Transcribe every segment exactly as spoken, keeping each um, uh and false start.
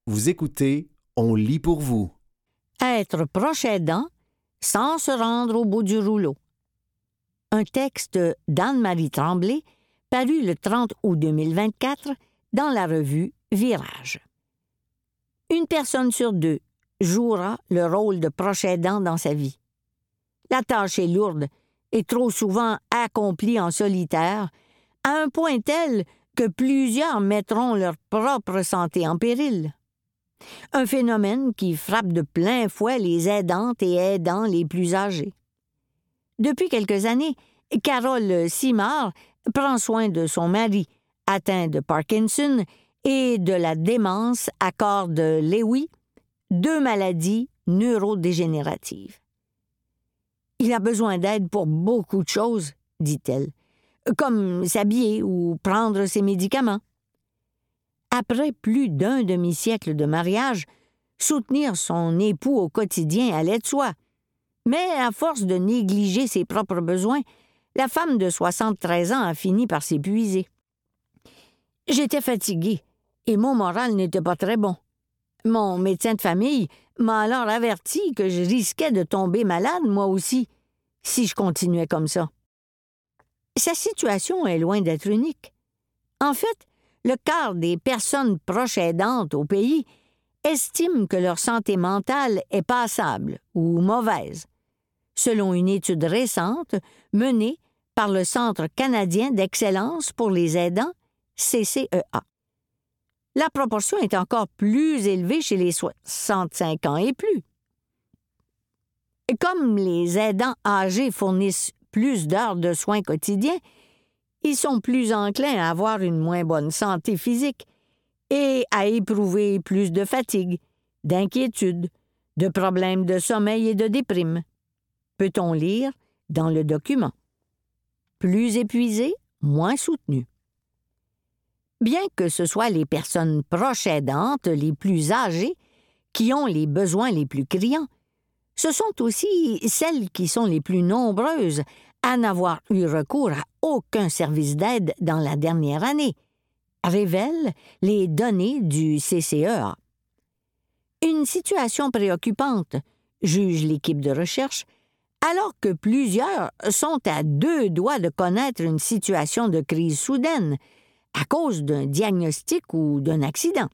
Vous écoutez, on lit pour vous. Être proche aidant sans se rendre au bout du rouleau. Un texte d'Anne-Marie Tremblay, paru le trente août deux mille vingt-quatre dans la revue Virage. Une personne sur deux jouera le rôle de proche aidant dans sa vie. La tâche est lourde et trop souvent accomplie en solitaire, à un point tel que plusieurs mettront leur propre santé en péril. Un phénomène qui frappe de plein fouet les aidantes et aidants les plus âgés. Depuis quelques années, Carole Simard prend soin de son mari, atteint de Parkinson et de la démence à corps de Lewy, deux maladies neurodégénératives. « Il a besoin d'aide pour beaucoup de choses, » dit-elle, comme s'habiller ou prendre ses médicaments. Après plus d'un demi-siècle de mariage, soutenir son époux au quotidien allait de soi. Mais à force de négliger ses propres besoins, la femme de soixante-treize ans a fini par s'épuiser. « J'étais fatiguée et mon moral n'était pas très bon. Mon médecin de famille m'a alors averti que je risquais de tomber malade, moi aussi, si je continuais comme ça. » Sa situation est loin d'être unique. En fait, le quart des personnes proches aidantes au pays estiment que leur santé mentale est passable ou mauvaise, selon une étude récente menée par le Centre canadien d'excellence pour les aidants, C C E A. La proportion est encore plus élevée chez les soixante-cinq ans et plus. Comme les aidants âgés fournissent plus d'heures de soins quotidiens, ils sont plus enclins à avoir une moins bonne santé physique et à éprouver plus de fatigue, d'inquiétude, de problèmes de sommeil et de déprime. Peut-on lire dans le document. Plus épuisés, moins soutenus. Bien que ce soit les personnes proches aidantes les plus âgées qui ont les besoins les plus criants, ce sont aussi celles qui sont les plus nombreuses à n'avoir eu recours à aucun service d'aide dans la dernière année, révèlent les données du C C E A. Une situation préoccupante, juge l'équipe de recherche, alors que plusieurs sont à deux doigts de connaître une situation de crise soudaine à cause d'un diagnostic ou d'un accident.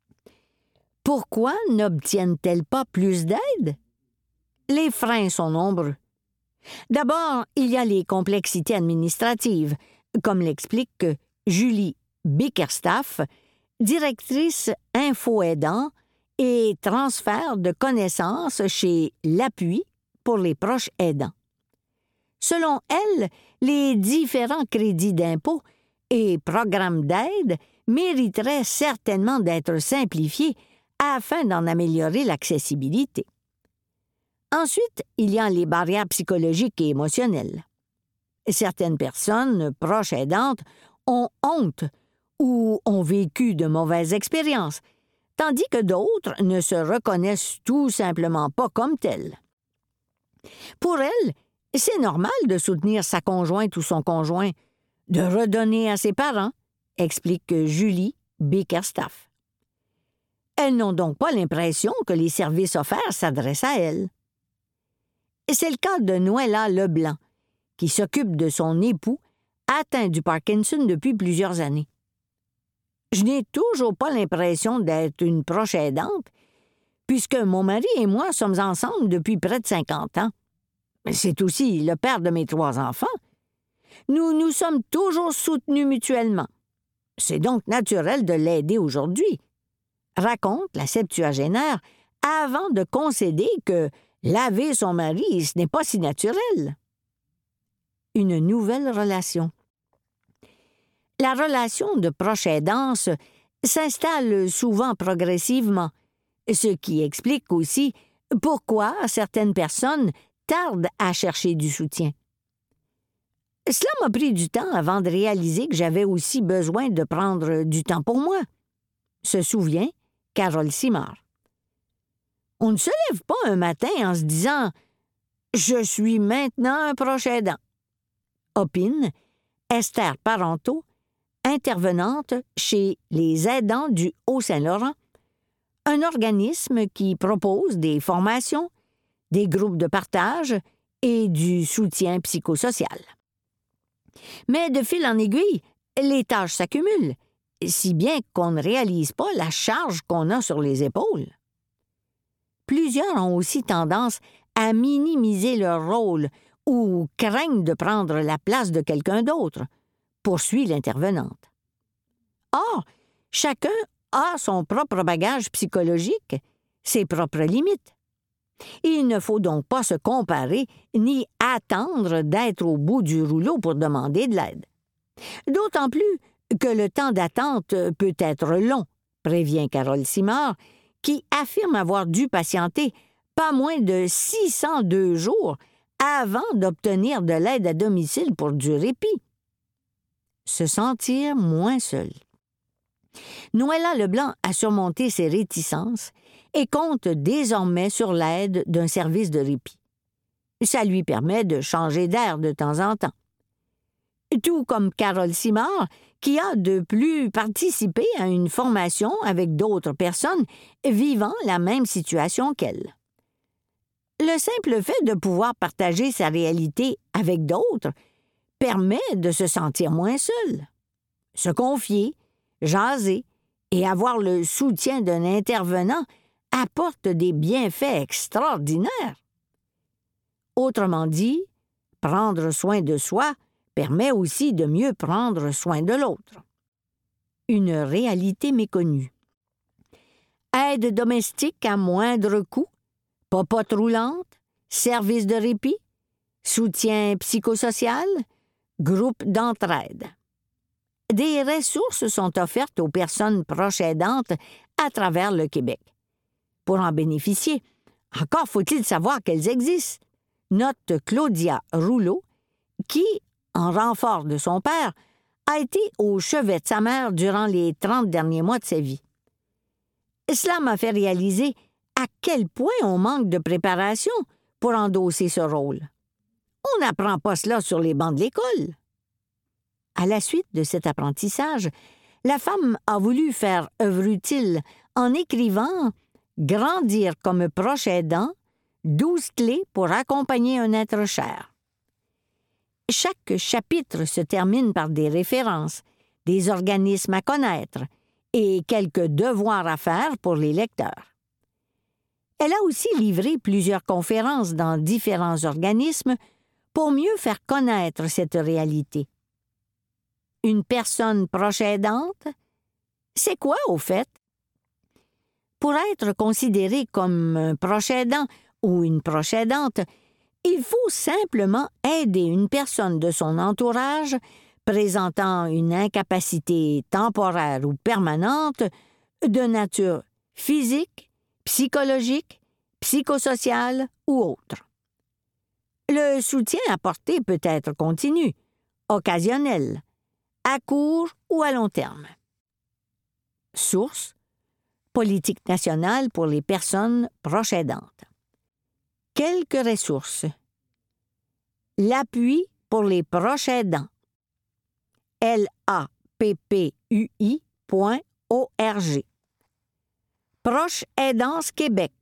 Pourquoi n'obtiennent-elles pas plus d'aide? Les freins sont nombreux. D'abord, il y a les complexités administratives, comme l'explique Julie Bickerstaff, directrice info-aidant et transfert de connaissances chez l'Appui pour les proches aidants. Selon elle, les différents crédits d'impôt et programmes d'aide mériteraient certainement d'être simplifiés afin d'en améliorer l'accessibilité. Ensuite, il y a les barrières psychologiques et émotionnelles. Certaines personnes proches aidantes ont honte ou ont vécu de mauvaises expériences, tandis que d'autres ne se reconnaissent tout simplement pas comme telles. Pour elles, c'est normal de soutenir sa conjointe ou son conjoint, de redonner à ses parents, explique Julie Bickerstaff. Elles n'ont donc pas l'impression que les services offerts s'adressent à elles. C'est le cas de Noëlla Leblanc, qui s'occupe de son époux, atteint du Parkinson depuis plusieurs années. Je n'ai toujours pas l'impression d'être une proche aidante, puisque mon mari et moi sommes ensemble depuis près de cinquante ans. C'est aussi le père de mes trois enfants. Nous nous sommes toujours soutenus mutuellement. C'est donc naturel de l'aider aujourd'hui, raconte la septuagénaire avant de concéder que laver son mari, ce n'est pas si naturel. Une nouvelle relation. La relation de proche aidance s'installe souvent progressivement, ce qui explique aussi pourquoi certaines personnes tardent à chercher du soutien. Cela m'a pris du temps avant de réaliser que j'avais aussi besoin de prendre du temps pour moi, se souvient Carole Simard. On ne se lève pas un matin en se disant « Je suis maintenant un proche aidant », opine Esther Parenteau, intervenante chez les aidants du Haut-Saint-Laurent, un un organisme qui propose des formations, des groupes de partage et du soutien psychosocial. Mais de fil en aiguille, les tâches s'accumulent, si bien qu'on ne réalise pas la charge qu'on a sur les épaules. Plusieurs ont aussi tendance à minimiser leur rôle ou craignent de prendre la place de quelqu'un d'autre, poursuit l'intervenante. Or, chacun a son propre bagage psychologique, ses propres limites. Il ne faut donc pas se comparer ni attendre d'être au bout du rouleau pour demander de l'aide. D'autant plus que le temps d'attente peut être long, prévient Carole Simard, qui affirme avoir dû patienter pas moins de six cent deux jours avant d'obtenir de l'aide à domicile pour du répit. Se sentir moins seul. Noëlla Leblanc a surmonté ses réticences et compte désormais sur l'aide d'un service de répit. Ça lui permet de changer d'air de temps en temps. Tout comme Carole Simard, qui a de plus participé à une formation avec d'autres personnes vivant la même situation qu'elle. Le simple fait de pouvoir partager sa réalité avec d'autres permet de se sentir moins seul. Se confier, jaser et avoir le soutien d'un intervenant apporte des bienfaits extraordinaires. Autrement dit, prendre soin de soi permet aussi de mieux prendre soin de l'autre. Une réalité méconnue. Aide domestique à moindre coût, popote roulante, service de répit, soutien psychosocial, groupe d'entraide. Des ressources sont offertes aux personnes proches aidantes à travers le Québec. Pour en bénéficier, encore faut-il savoir qu'elles existent, note Claudia Rouleau, qui, en renfort de son père, a été au chevet de sa mère durant les trente derniers mois de sa vie. Cela m'a fait réaliser à quel point on manque de préparation pour endosser ce rôle. On n'apprend pas cela sur les bancs de l'école. À la suite de cet apprentissage, la femme a voulu faire œuvre utile en écrivant « Grandir comme proche aidant, douze clés pour accompagner un être cher ». Chaque chapitre se termine par des références, des organismes à connaître et quelques devoirs à faire pour les lecteurs. Elle a aussi livré plusieurs conférences dans différents organismes pour mieux faire connaître cette réalité. Une personne proche aidante? C'est quoi, au fait? Pour être considéré comme un proche aidant ou une proche aidante, il faut simplement aider une personne de son entourage présentant une incapacité temporaire ou permanente de nature physique, psychologique, psychosociale ou autre. Le soutien apporté peut être continu, occasionnel, à court ou à long terme. Source: Politique nationale pour les personnes proches aidantes. Quelques ressources. L'appui pour les proches aidants. L A P P U I point org. Proche Aidance Québec.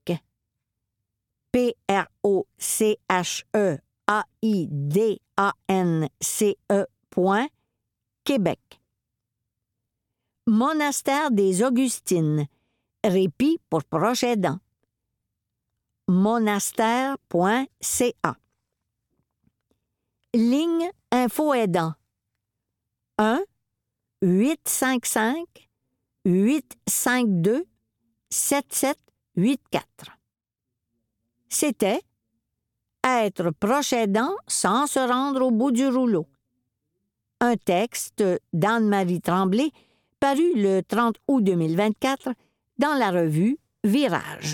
P R O C H E A I D A N C E point Québec. Monastère des Augustines. Répit pour proches aidants. monastère point c a. Ligne Info Aidant. un huit cinq cinq huit cinq deux sept sept huit quatre. C'était Être proche aidant sans se rendre au bout du rouleau. Un texte d'Anne-Marie Tremblay paru le trente août deux mille vingt-quatre dans la revue Virage.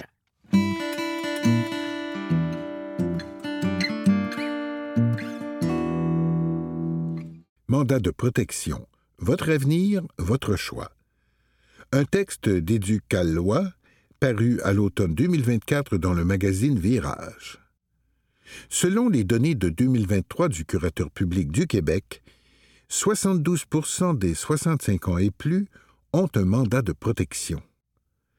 Mandat de protection. Votre avenir, votre choix. Un texte d'Éducal-Loi paru à l'automne deux mille vingt-quatre dans le magazine Virage. Selon les données de deux mille vingt-trois du Curateur public du Québec, soixante-douze pour cent des soixante-cinq ans et plus ont un mandat de protection.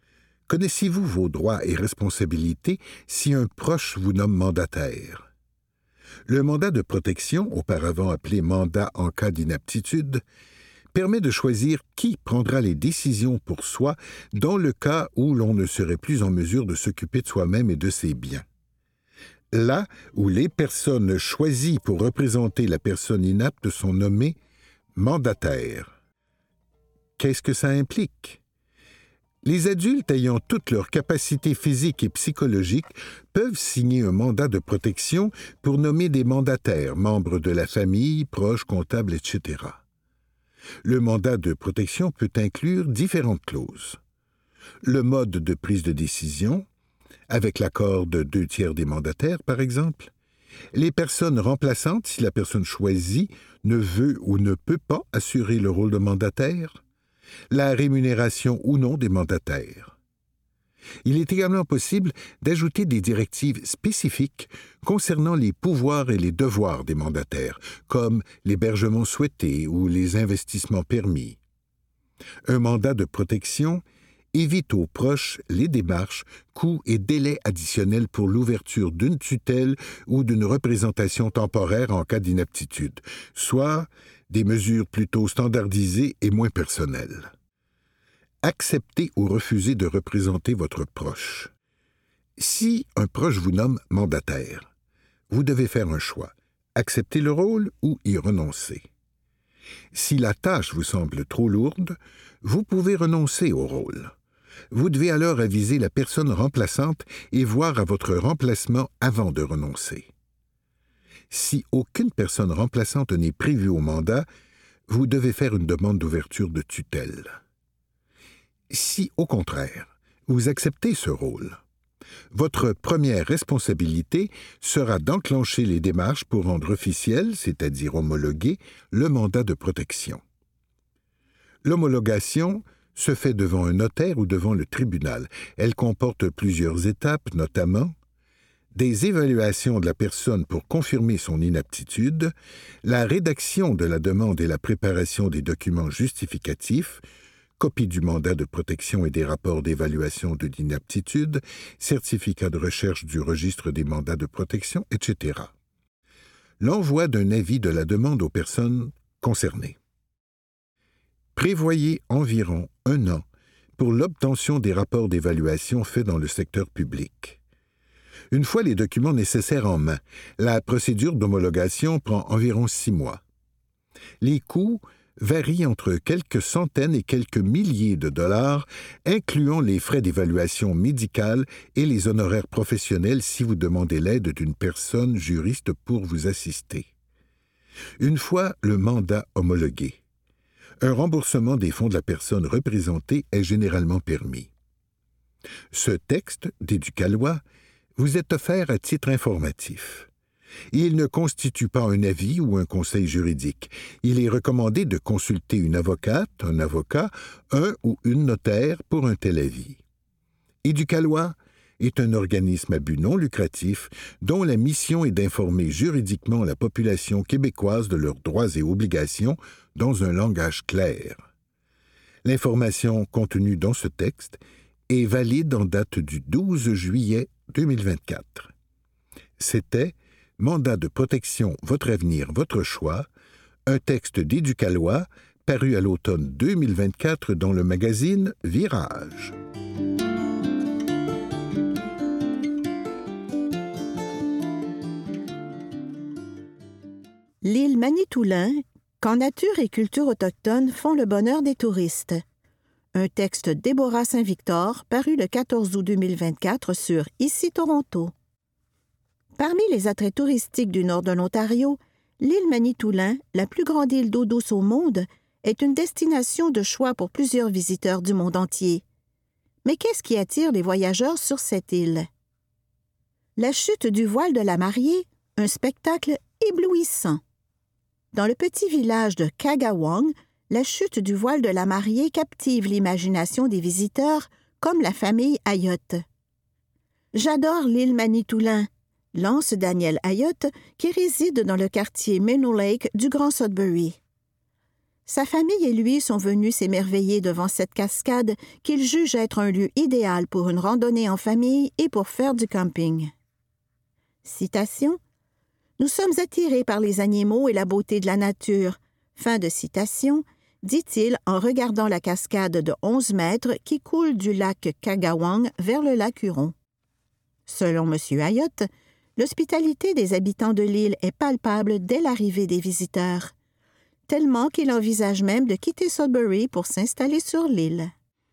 Connaissez-vous vos droits et responsabilités si un proche vous nomme mandataire? Le mandat de protection, auparavant appelé mandat en cas d'inaptitude, permet de choisir qui prendra les décisions pour soi dans le cas où l'on ne serait plus en mesure de s'occuper de soi-même et de ses biens. Là où les personnes choisies pour représenter la personne inapte sont nommées mandataires. Qu'est-ce que ça implique? Les adultes ayant toutes leurs capacités physiques et psychologiques peuvent signer un mandat de protection pour nommer des mandataires, membres de la famille, proches, comptables, et cetera. Le mandat de protection peut inclure différentes clauses. Le mode de prise de décision, avec l'accord de deux tiers des mandataires, par exemple. Les personnes remplaçantes, si la personne choisie ne veut ou ne peut pas assurer le rôle de mandataire. La rémunération ou non des mandataires. Il est également possible d'ajouter des directives spécifiques concernant les pouvoirs et les devoirs des mandataires, comme l'hébergement souhaité ou les investissements permis. Un mandat de protection évite aux proches les démarches, coûts et délais additionnels pour l'ouverture d'une tutelle ou d'une représentation temporaire en cas d'inaptitude, soit des mesures plutôt standardisées et moins personnelles. Acceptez ou refusez de représenter votre proche. Si un proche vous nomme mandataire, vous devez faire un choix, accepter le rôle ou y renoncer. Si la tâche vous semble trop lourde, vous pouvez renoncer au rôle. Vous devez alors aviser la personne remplaçante et voir à votre remplacement avant de renoncer. Si aucune personne remplaçante n'est prévue au mandat, vous devez faire une demande d'ouverture de tutelle. Si, au contraire, vous acceptez ce rôle, votre première responsabilité sera d'enclencher les démarches pour rendre officiel, c'est-à-dire homologuer, le mandat de protection. L'homologation se fait devant un notaire ou devant le tribunal. Elle comporte plusieurs étapes, notamment des évaluations de la personne pour confirmer son inaptitude, la rédaction de la demande et la préparation des documents justificatifs, copie du mandat de protection et des rapports d'évaluation de l'inaptitude, certificat de recherche du registre des mandats de protection, et cetera. L'envoi d'un avis de la demande aux personnes concernées. Prévoyez environ un an pour l'obtention des rapports d'évaluation faits dans le secteur public. Une fois les documents nécessaires en main, la procédure d'homologation prend environ six mois. Les coûts varient entre quelques centaines et quelques milliers de dollars, incluant les frais d'évaluation médicale et les honoraires professionnels si vous demandez l'aide d'une personne juriste pour vous assister. Une fois le mandat homologué, un remboursement des fonds de la personne représentée est généralement permis. Ce texte d'Éducalois vous est offert à titre informatif. Il ne constitue pas un avis ou un conseil juridique. Il est recommandé de consulter une avocate, un avocat, un ou une notaire pour un tel avis. Éducalois est un organisme à but non lucratif dont la mission est d'informer juridiquement la population québécoise de leurs droits et obligations dans un langage clair. L'information contenue dans ce texte est valide en date du douze juillet deux mille vingt-quatre. C'était Mandat de protection, votre avenir, votre choix, un texte d'Éducalois paru à l'automne deux mille vingt-quatre dans le magazine Virage. L'île Manitoulin, quand nature et culture autochtone font le bonheur des touristes. Un texte Déborah Saint-Victor, paru le quatorze août deux mille vingt-quatre sur Ici Toronto. Parmi les attraits touristiques du nord de l'Ontario, l'île Manitoulin, la plus grande île d'eau douce au monde, est une destination de choix pour plusieurs visiteurs du monde entier. Mais qu'est-ce qui attire les voyageurs sur cette île? La chute du voile de la mariée, un spectacle éblouissant. Dans le petit village de Kagawong, la chute du voile de la mariée captive l'imagination des visiteurs, comme la famille Ayotte. J'adore l'île Manitoulin, lance Daniel Ayotte, qui réside dans le quartier Meadow Lake du Grand Sudbury. Sa famille et lui sont venus s'émerveiller devant cette cascade qu'ils jugent être un lieu idéal pour une randonnée en famille et pour faire du camping. Citation. « Nous sommes attirés par les animaux et la beauté de la nature. » Fin de citation, dit-il en regardant la cascade de onze mètres qui coule du lac Kagawang vers le lac Huron. Selon M. Ayotte, l'hospitalité des habitants de l'île est palpable dès l'arrivée des visiteurs, tellement qu'il envisage même de quitter Sudbury pour s'installer sur l'île.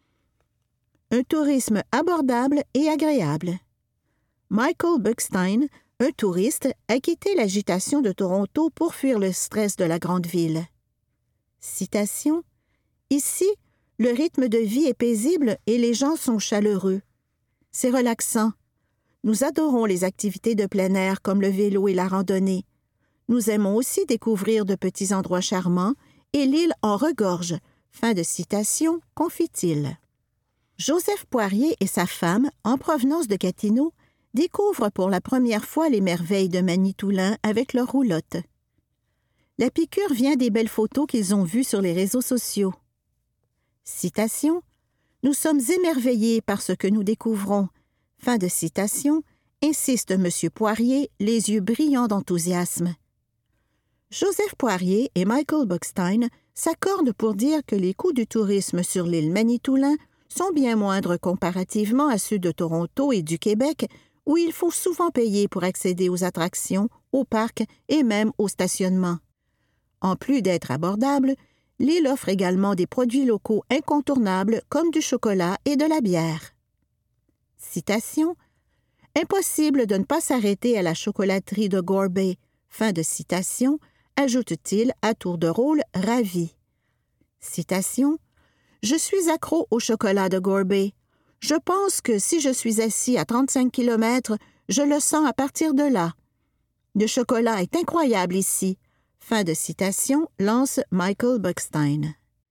Un tourisme abordable et agréable. Michael Buckstein, un touriste, a quitté l'agitation de Toronto pour fuir le stress de la grande ville. Citation. « Ici, le rythme de vie est paisible et les gens sont chaleureux. C'est relaxant. Nous adorons les activités de plein air comme le vélo et la randonnée. Nous aimons aussi découvrir de petits endroits charmants et l'île en regorge. » Fin de citation, confie-t-il. Joseph Poirier et sa femme, en provenance de Gatineau, découvrent pour la première fois les merveilles de Manitoulin avec leur roulotte. La piqûre vient des belles photos qu'ils ont vues sur les réseaux sociaux. Citation. « Nous sommes émerveillés par ce que nous découvrons. » Fin de citation, insiste M. Poirier, les yeux brillants d'enthousiasme. Joseph Poirier et Michael Buckstein s'accordent pour dire que les coûts du tourisme sur l'île Manitoulin sont bien moindres comparativement à ceux de Toronto et du Québec, où il faut souvent payer pour accéder aux attractions, aux parcs et même au stationnement. En plus d'être abordable, l'île offre également des produits locaux incontournables comme du chocolat et de la bière. Citation. « Impossible de ne pas s'arrêter à la chocolaterie de Gore Bay. » Fin de citation, ajoute-t-il à tour de rôle ravi. Citation. « Je suis accro au chocolat de Gore Bay. Je pense que si je suis assis à trente-cinq kilomètres, je le sens à partir de là. Le chocolat est incroyable ici. » Fin de citation, lance Michael Buckstein.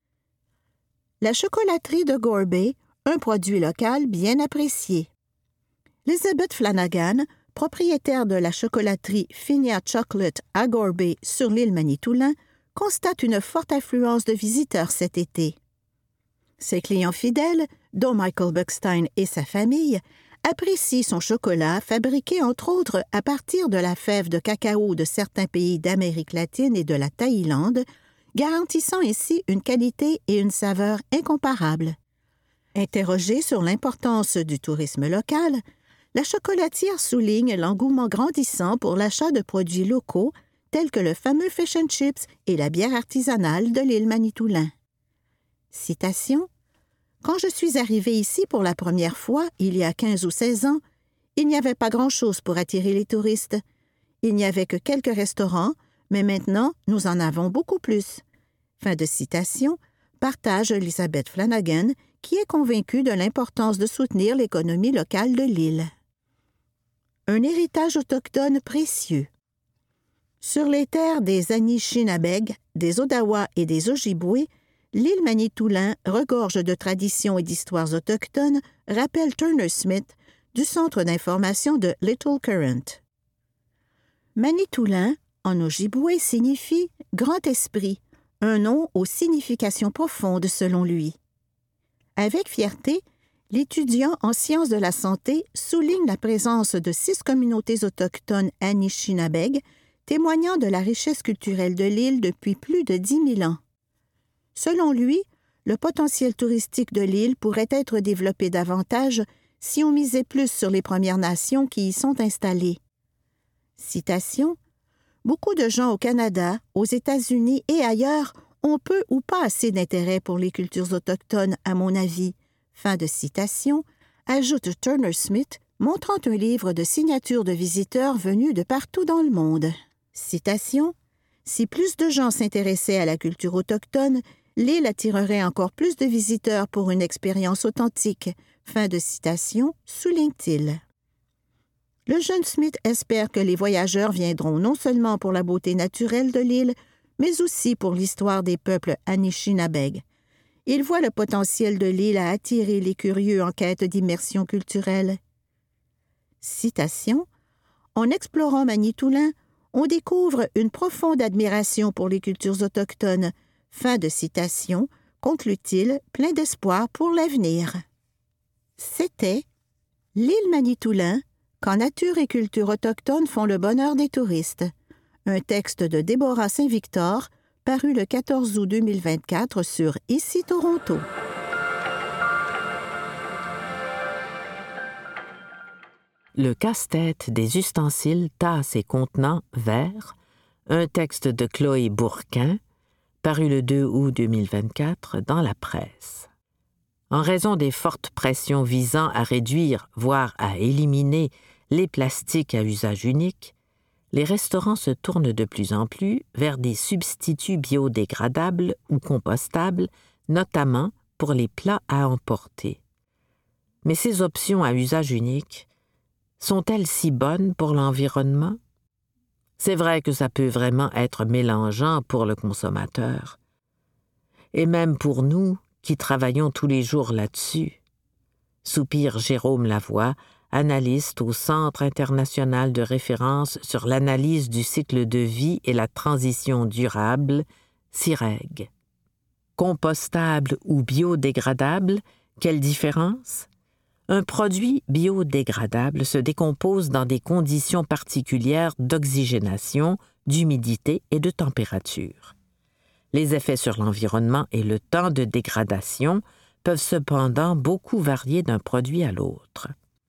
La chocolaterie de Gore Bay, un produit local bien apprécié. Elizabeth Flanagan, propriétaire de la chocolaterie Finia Chocolate à Gore Bay sur l'île Manitoulin, constate une forte affluence de visiteurs cet été. Ses clients fidèles, dont Michael Buckstein et sa famille, apprécient son chocolat fabriqué entre autres à partir de la fève de cacao de certains pays d'Amérique latine et de la Thaïlande, garantissant ainsi une qualité et une saveur incomparables. Interrogée sur l'importance du tourisme local, la chocolatière souligne l'engouement grandissant pour l'achat de produits locaux tels que le fameux fish and chips et la bière artisanale de l'île Manitoulin. Citation. « Quand je suis arrivée ici pour la première fois, il y a quinze ou seize ans, il n'y avait pas grand-chose pour attirer les touristes. Il n'y avait que quelques restaurants, mais maintenant, nous en avons beaucoup plus. » Fin de citation, partage Elizabeth Flanagan, qui est convaincue de l'importance de soutenir l'économie locale de l'île. Un héritage autochtone précieux. Sur les terres des Anishinabeg, des Odawa et des Ojibwe, l'île Manitoulin, regorge de traditions et d'histoires autochtones, rappelle Turner Smith du Centre d'information de Little Current. Manitoulin, en Ojibwe, signifie « grand esprit », un nom aux significations profondes selon lui. Avec fierté, l'étudiant en sciences de la santé souligne la présence de six communautés autochtones Anishinabeg, témoignant de la richesse culturelle de l'île depuis plus de dix mille ans. Selon lui, le potentiel touristique de l'île pourrait être développé davantage si on misait plus sur les Premières Nations qui y sont installées. Citation. « Beaucoup de gens au Canada, aux États-Unis et ailleurs ont peu ou pas assez d'intérêt pour les cultures autochtones, à mon avis. » Fin de citation, ajoute Turner Smith, montrant un livre de signatures de visiteurs venus de partout dans le monde. Citation. « Si plus de gens s'intéressaient à la culture autochtone, l'île attirerait encore plus de visiteurs pour une expérience authentique. » Fin de citation, souligne-t-il. Le jeune Smith espère que les voyageurs viendront non seulement pour la beauté naturelle de l'île, mais aussi pour l'histoire des peuples Anishinabeg. Il voit le potentiel de l'île à attirer les curieux en quête d'immersion culturelle. Citation. « En explorant Manitoulin, on découvre une profonde admiration pour les cultures autochtones. » Fin de citation, conclut-il, plein d'espoir pour l'avenir. C'était L'île Manitoulin, quand nature et culture autochtone font le bonheur des touristes. Un texte de Déborah Saint-Victor, paru le quatorze août deux mille vingt-quatre sur Ici Toronto. Le casse-tête des ustensiles, tasses et contenants verts, un texte de Chloé Bourquin, paru le deux août deux mille vingt-quatre dans la presse. En raison des fortes pressions visant à réduire, voire à éliminer les plastiques à usage unique, les restaurants se tournent de plus en plus vers des substituts biodégradables ou compostables, notamment pour les plats à emporter. Mais ces options à usage unique sont-elles si bonnes pour l'environnement? C'est vrai que ça peut vraiment être mélangeant pour le consommateur. Et même pour nous, qui travaillons tous les jours là-dessus, soupire Jérôme Lavoie, analyste au Centre international de référence sur l'analyse du cycle de vie et la transition durable, C I R E G. Compostable ou biodégradable, quelle différence? Un produit biodégradable se décompose dans des conditions particulières d'oxygénation, d'humidité et de température. Les effets sur l'environnement et le temps de dégradation peuvent cependant beaucoup varier d'un produit à l'autre.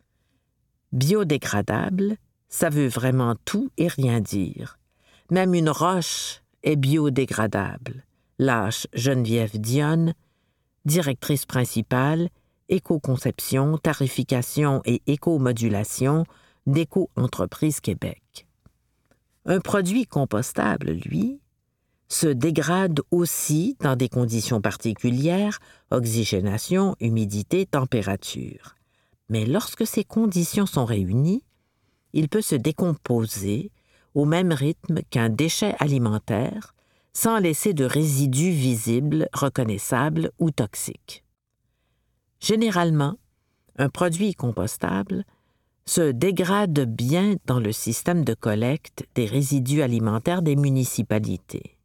Biodégradable, ça veut vraiment tout et rien dire. Même une roche est biodégradable. Lâche Geneviève Dionne, directrice principale, éco-conception, tarification et éco-modulation d'Éco-Entreprise Québec. Un produit compostable, lui, se dégrade aussi dans des conditions particulières, oxygénation, humidité, température. Mais lorsque ces conditions sont réunies, il peut se décomposer au même rythme qu'un déchet alimentaire, sans laisser de résidus visibles, reconnaissables ou toxiques. Généralement, un produit compostable se dégrade bien dans le système de collecte des résidus alimentaires des municipalités.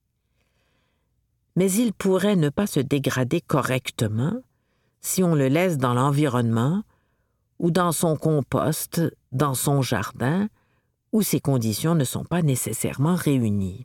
Mais il pourrait ne pas se dégrader correctement si on le laisse dans l'environnement ou dans son compost, dans son jardin, où ces conditions ne sont pas nécessairement réunies.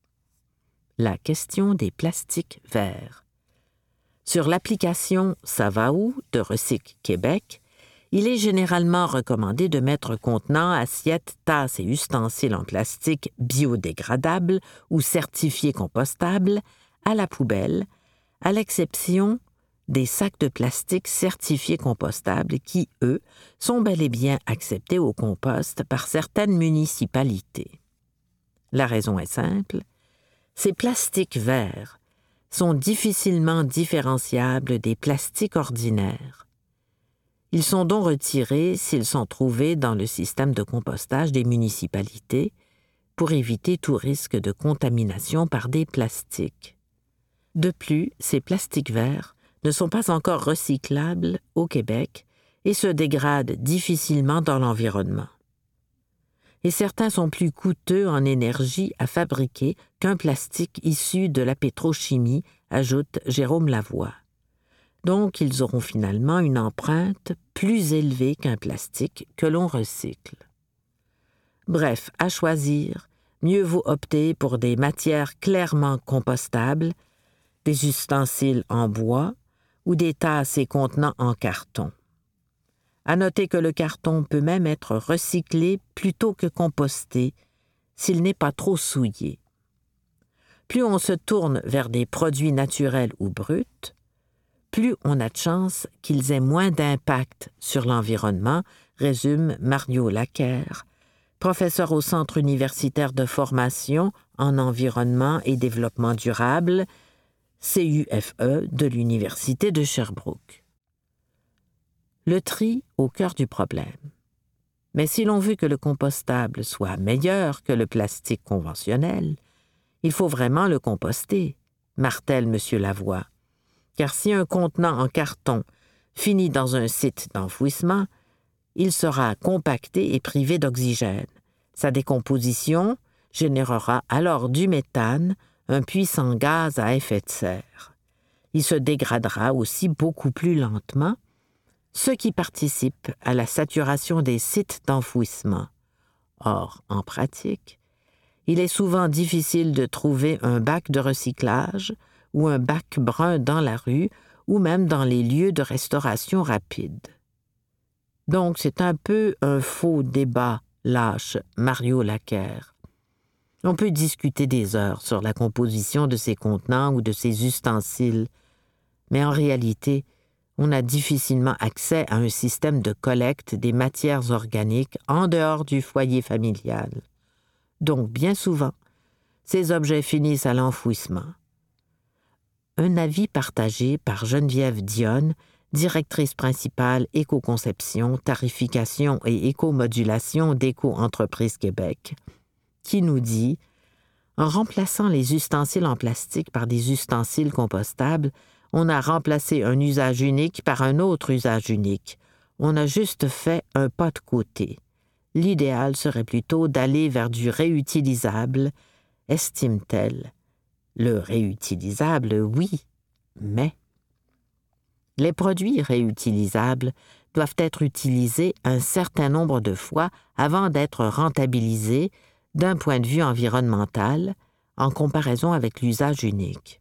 La question des plastiques verts. Sur l'application Ça va où de Recycle Québec, il est généralement recommandé de mettre contenants, assiettes, tasses et ustensiles en plastique biodégradables ou certifiés compostables à la poubelle, à l'exception des sacs de plastique certifiés compostables qui, eux, sont bel et bien acceptés au compost par certaines municipalités. La raison est simple, ces plastiques verts sont difficilement différenciables des plastiques ordinaires. Ils sont donc retirés s'ils sont trouvés dans le système de compostage des municipalités pour éviter tout risque de contamination par des plastiques. De plus, ces plastiques verts ne sont pas encore recyclables au Québec et se dégradent difficilement dans l'environnement. Et certains sont plus coûteux en énergie à fabriquer qu'un plastique issu de la pétrochimie, ajoute Jérôme Lavoie. Donc, ils auront finalement une empreinte plus élevée qu'un plastique que l'on recycle. Bref, à choisir, mieux vaut opter pour des matières clairement compostables, des ustensiles en bois ou des tasses et contenants en carton. À noter que le carton peut même être recyclé plutôt que composté s'il n'est pas trop souillé. Plus on se tourne vers des produits naturels ou bruts, plus on a de chance qu'ils aient moins d'impact sur l'environnement, résume Mario Laquer, professeur au Centre universitaire de formation en environnement et développement durable, C U F E de l'Université de Sherbrooke. Le tri au cœur du problème. Mais si l'on veut que le compostable soit meilleur que le plastique conventionnel, il faut vraiment le composter, martèle M. Lavoie. Car si un contenant en carton finit dans un site d'enfouissement, il sera compacté et privé d'oxygène. Sa décomposition générera alors du méthane, un puissant gaz à effet de serre. Il se dégradera aussi beaucoup plus lentement, ce qui participe à la saturation des sites d'enfouissement. Or, en pratique, il est souvent difficile de trouver un bac de recyclage ou un bac brun dans la rue ou même dans les lieux de restauration rapide. Donc, c'est un peu un faux débat, lâche Mario Laquer. On peut discuter des heures sur la composition de ces contenants ou de ces ustensiles, mais en réalité, on a difficilement accès à un système de collecte des matières organiques en dehors du foyer familial. Donc, bien souvent, ces objets finissent à l'enfouissement. Un avis partagé par Geneviève Dionne, directrice principale éco-conception, tarification et éco-modulation d'Éco-entreprise Québec, qui nous dit « En remplaçant les ustensiles en plastique par des ustensiles compostables, on a remplacé un usage unique par un autre usage unique. On a juste fait un pas de côté. L'idéal serait plutôt d'aller vers du réutilisable, estime-t-elle. Le réutilisable, oui, mais... Les produits réutilisables doivent être utilisés un certain nombre de fois avant d'être rentabilisés d'un point de vue environnemental en comparaison avec l'usage unique.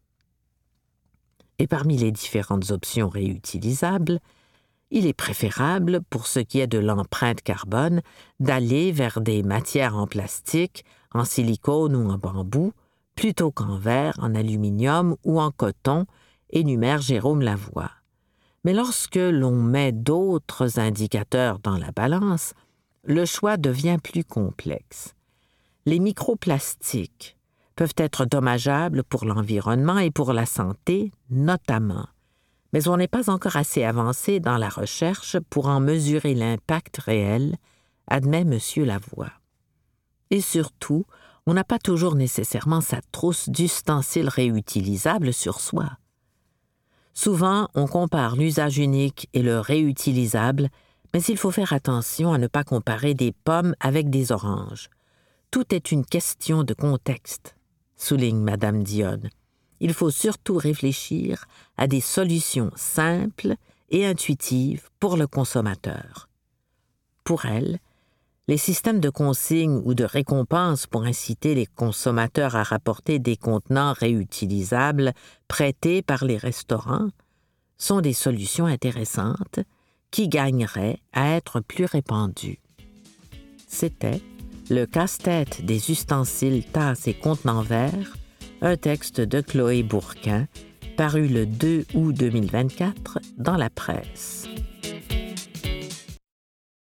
Et parmi les différentes options réutilisables, il est préférable, pour ce qui est de l'empreinte carbone, d'aller vers des matières en plastique, en silicone ou en bambou, plutôt qu'en verre, en aluminium ou en coton, énumère Jérôme Lavoie. Mais lorsque l'on met d'autres indicateurs dans la balance, le choix devient plus complexe. Les microplastiques peuvent être dommageables pour l'environnement et pour la santé, notamment. Mais on n'est pas encore assez avancé dans la recherche pour en mesurer l'impact réel, admet M. Lavoie. Et surtout, on n'a pas toujours nécessairement sa trousse d'ustensiles réutilisables sur soi. Souvent, on compare l'usage unique et le réutilisable, mais il faut faire attention à ne pas comparer des pommes avec des oranges. Tout est une question de contexte, souligne Madame Dionne. Il faut surtout réfléchir à des solutions simples et intuitives pour le consommateur. Pour elle, les systèmes de consigne ou de récompense pour inciter les consommateurs à rapporter des contenants réutilisables prêtés par les restaurants sont des solutions intéressantes qui gagneraient à être plus répandues. C'était Le casse-tête des ustensiles, tasses et contenants verts, un texte de Chloé Bourquin, paru le deux août deux mille vingt-quatre dans la presse.